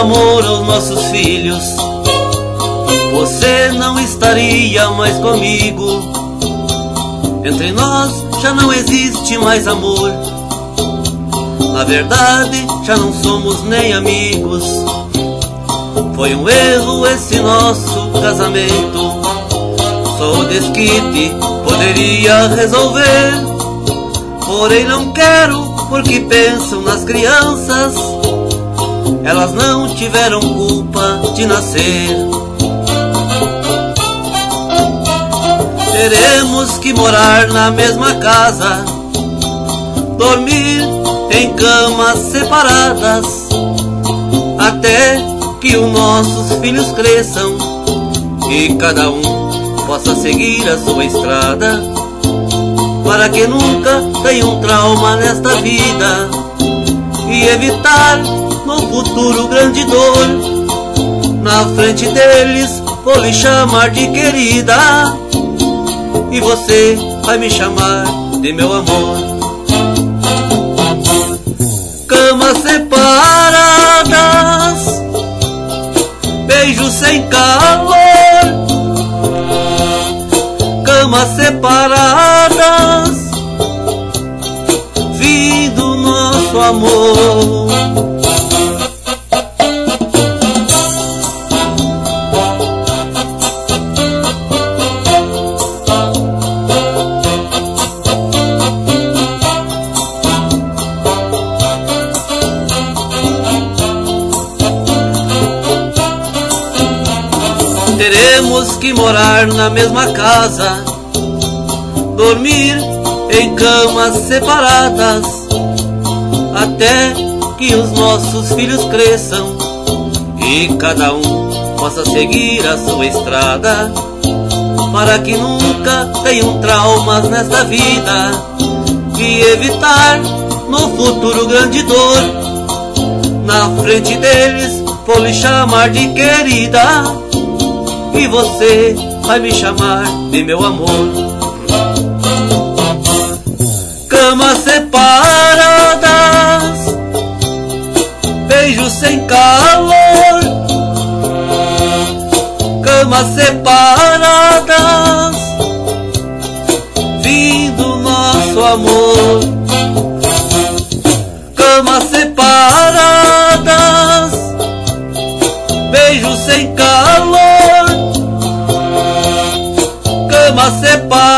amor aos nossos filhos, você não estaria mais comigo. Entre nós já não existe mais amor. Na verdade, já não somos nem amigos. Foi um erro esse nosso casamento. Só o desquite poderia resolver. Porém não quero, porque pensam nas crianças. Elas não tiveram culpa de nascer. Teremos que morar na mesma casa, dormir em camas separadas, até que os nossos filhos cresçam e cada um possa seguir a sua estrada, para que nunca tenha um trauma nesta vida e evitar no futuro grande dor. Na frente deles vou lhe chamar de querida, e você vai me chamar de meu amor. Camas separadas, beijos sem calor. Camas separadas, fim do nosso amor. Teremos que morar na mesma casa, dormir em camas separadas, até que os nossos filhos cresçam e cada um possa seguir a sua estrada, para que nunca tenham traumas nesta vida e evitar no futuro grande dor. Na frente deles vou lhe chamar de querida, e você vai me chamar de meu amor. Camas separadas, beijos sem calor. Camas separadas, fim do nosso amor. Camas separadas, beijos sem calor. Camas separadas,